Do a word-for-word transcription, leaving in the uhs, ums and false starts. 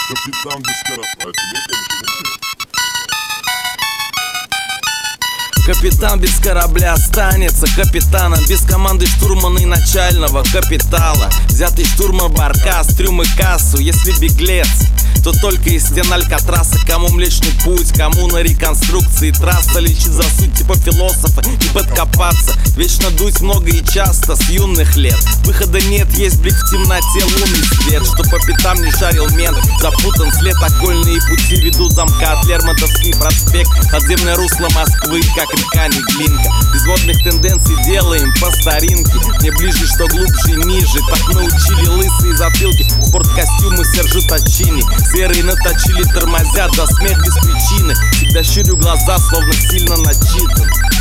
Капитан без корабля. Капитан без корабля останется капитаном, без команды штурмана и начального капитала. Взятый штурман баркас, трюм и кассу. Если беглец, то только из стен Алькатраса. Кому Млечный Путь, кому на реконструкции трасса. Лечить за суть типа философа и подкопаться. Вечно дуть много и часто с юных лет. Выхода нет, есть блик в темноте, лунный свет. Что по пятам не шарил мент, запутан след. Окольные пути ведут замка от Лермонтовский проспект. Подземное русло Москвы, как река Неглинка. Без водных тенденций делаем по старинке. Не ближе, что глубже и ниже. Так научили лысые затылки. Спорткостюмы Сержу Тачини. Серые наточили, тормозят, да смех без причины. Всегда щурю глаза, словно сильно начитан.